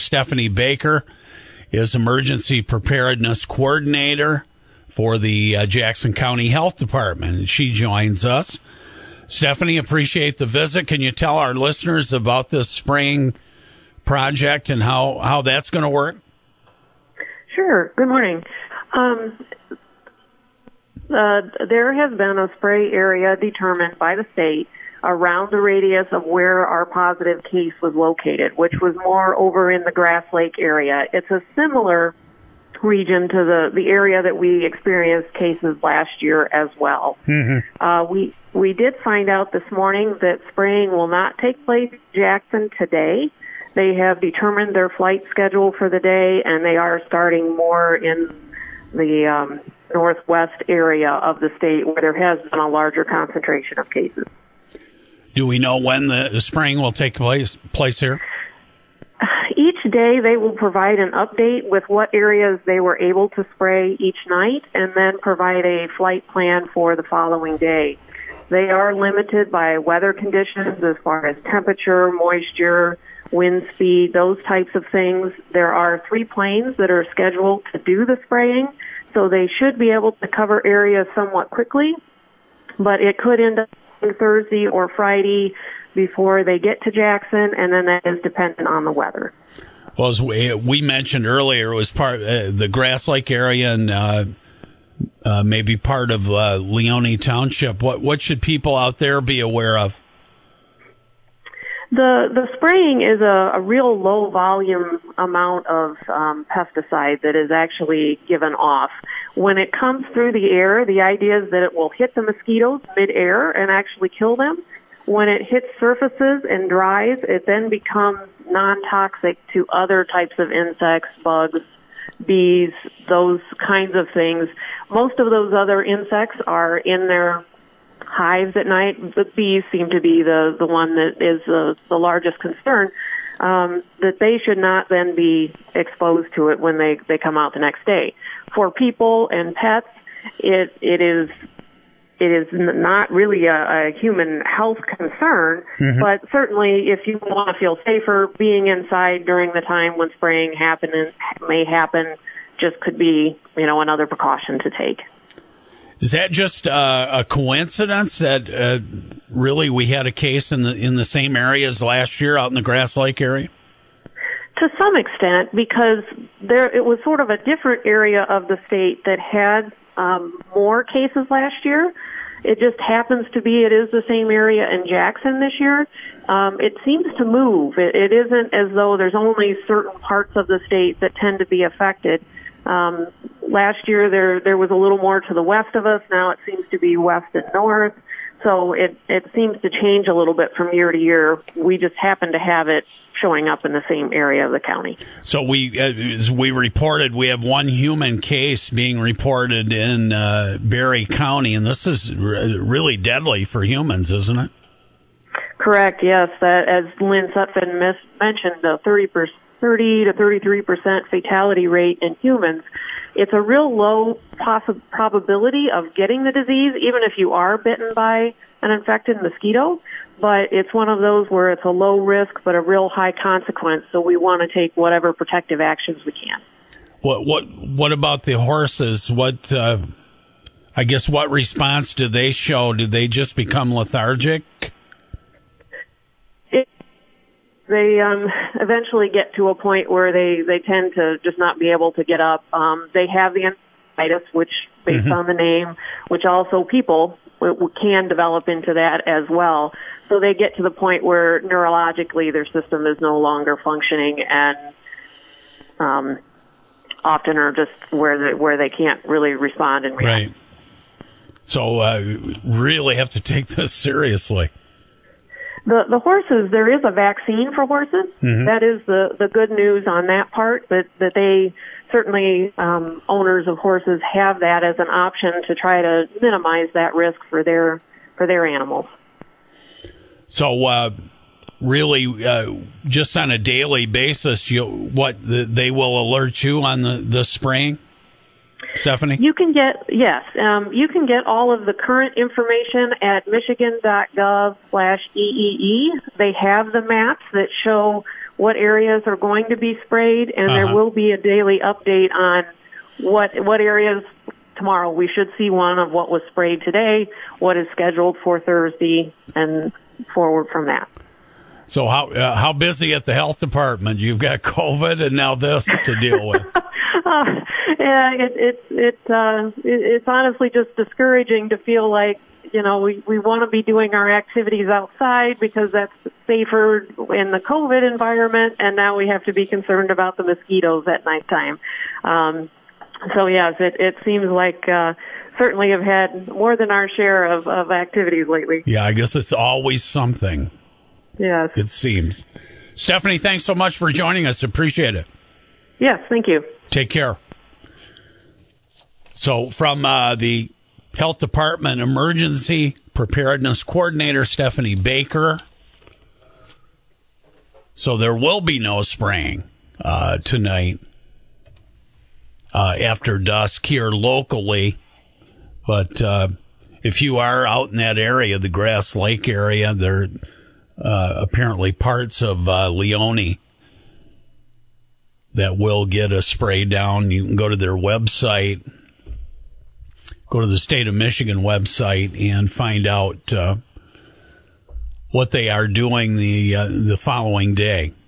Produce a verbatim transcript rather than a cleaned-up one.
Stephanie Baker is Emergency Preparedness Coordinator for the uh, Jackson County Health Department, and she joins us. Stephanie, appreciate the visit. Can you tell our listeners about this spraying project and how, how that's going to work? Sure. Good morning. Um, uh, there has been a spray area determined by the state around the radius of where our positive case was located, which was more over in the Grass Lake area. It's a similar region to the, the area that we experienced cases last year as well. Mm-hmm. Uh, we we did find out this morning that spraying will not take place in Jackson today. They have determined their flight schedule for the day, and they are starting more in the um, northwest area of the state where there has been a larger concentration of cases. Do we know when the, the spraying will take place, place here? Each day they will provide an update with what areas they were able to spray each night and then provide a flight plan for the following day. They are limited by weather conditions as far as temperature, moisture, wind speed, those types of things. There are three planes that are scheduled to do the spraying, so they should be able to cover areas somewhat quickly, but it could end up Thursday or Friday before they get to Jackson, and then that is dependent on the weather. Well, as we, we mentioned earlier, it was part uh, the Grass Lake area and uh, uh, maybe part of uh, Leone Township. What what should people out there be aware of? The the spraying is a, a real low volume amount of um, pesticide that is actually given off. When it comes through the air, the idea is that it will hit the mosquitoes mid-air and actually kill them. When it hits surfaces and dries, it then becomes non-toxic to other types of insects, bugs, bees, those kinds of things. Most of those other insects are in their hives at night. The bees seem to be the, the one that is the, the largest concern, um, that they should not then be exposed to it when they, they come out the next day. For people and pets, it it is it is not really a, a human health concern, mm-hmm. but certainly if you want to feel safer, being inside during the time when spraying happen may happen just could be, you know, another precaution to take. Is that just uh, a coincidence that uh, really we had a case in the in the same area as last year out in the Grass Lake area? To some extent, because there it was sort of a different area of the state that had um, more cases last year. It just happens to be it is the same area in Jackson this year. Um, it seems to move. It, it isn't as though there's only certain parts of the state that tend to be affected. Um, last year there there was a little more to the west of us. Now it seems to be west and north. So it, it seems to change a little bit from year to year. We just happen to have it showing up in the same area of the county. So we, as we reported, we have one human case being reported in uh, Berry County, and this is r- really deadly for humans, isn't it? Correct, yes. That, as Lynn Sutphin mis- mentioned, the thirty percent thirty to thirty-three percent fatality rate in humans. It's a real low possi- probability of getting the disease, even if you are bitten by an infected mosquito. But it's one of those where it's a low risk but a real high consequence, so we want to take whatever protective actions we can. What what what about the horses? What uh, I guess what response do they show? Do they just become lethargic? They um, eventually get to a point where they, they tend to just not be able to get up. Um, they have the encephalitis, which, based mm-hmm. on the name, which also people can develop into that as well. So they get to the point where neurologically their system is no longer functioning, and um, often are just where they, where they can't really respond and react. Right. So uh, really have to take this seriously. The the horses, there is a vaccine for horses. Mm-hmm. That is the, the good news on that part, that, that they, certainly um, owners of horses have that as an option to try to minimize that risk for their for their animals. So uh, really, uh, just on a daily basis, you what the, they will alert you on the, the spraying? Stephanie? You can get, yes, um, you can get all of the current information at michigan.gov slash EEE. They have the maps that show what areas are going to be sprayed, and uh-huh. there will be a daily update on what what areas. Tomorrow we should see one of what was sprayed today, what is scheduled for Thursday, and forward from that. So how uh, how busy at the health department? You've got COVID and now this to deal with. uh, yeah, it it it, uh, it it's honestly just discouraging to feel like, you know, we, we want to be doing our activities outside because that's safer in the COVID environment, and now we have to be concerned about the mosquitoes at nighttime. Um, So, yes, it, it seems like uh, certainly have had more than our share of, of activities lately. Yeah, I guess it's always something. Yes. It seems. Stephanie, thanks so much for joining us. Appreciate it. Yes, thank you. Take care. So from uh, the Health Department Emergency Preparedness Coordinator, Stephanie Baker. So there will be no spraying uh, tonight. Uh, after dusk here locally. But uh, if you are out in that area, the Grass Lake area, there are uh, apparently parts of uh, Leone that will get a spray down. You can go to their website, go to the State of Michigan website and find out uh, what they are doing the uh, the following day.